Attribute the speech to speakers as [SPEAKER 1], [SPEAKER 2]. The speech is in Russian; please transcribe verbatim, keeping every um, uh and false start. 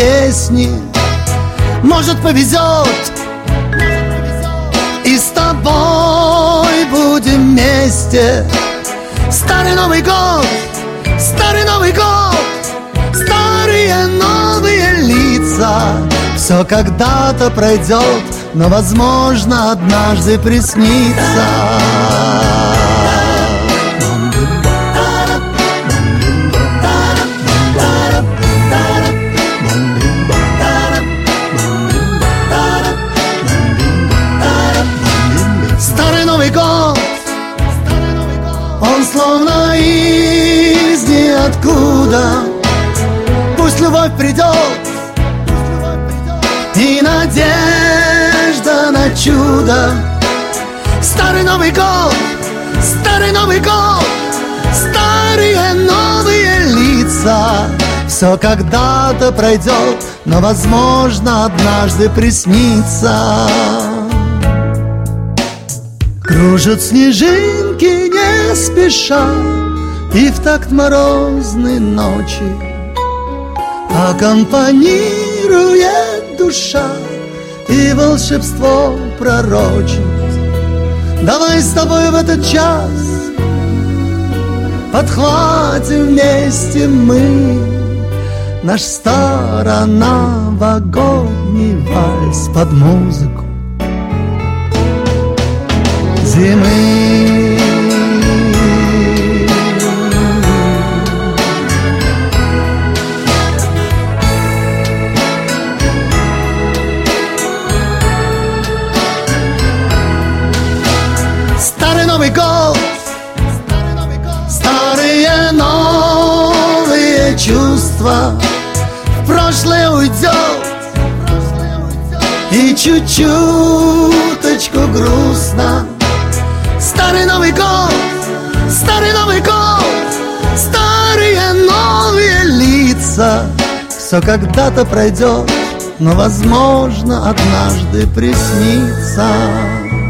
[SPEAKER 1] песни. Может, повезет, и с тобой будем вместе. Старый Новый год, старый Новый год, старые новые лица. Все когда-то пройдет, но, возможно, однажды приснится. Старый Новый год, он словно из ниоткуда. Пусть любовь придет и надежда на чудо. Старый Новый год, старый Новый год, старые новые лица. Все когда-то пройдет, но, возможно, однажды приснится. Кружат снежинки не спеша, и в такт морозной ночи аккомпанирует душа, и волшебство пророчит. Давай с тобой в этот час подхватим вместе мы наш староновогодний вальс под музыку зимы. Старый Новый год, старые новые чувства. В прошлое уйдет, и чуть-чуточку грустно. Старый Новый год, старый Новый год, старые новые лица. Все когда-то пройдет, но, возможно, однажды приснится.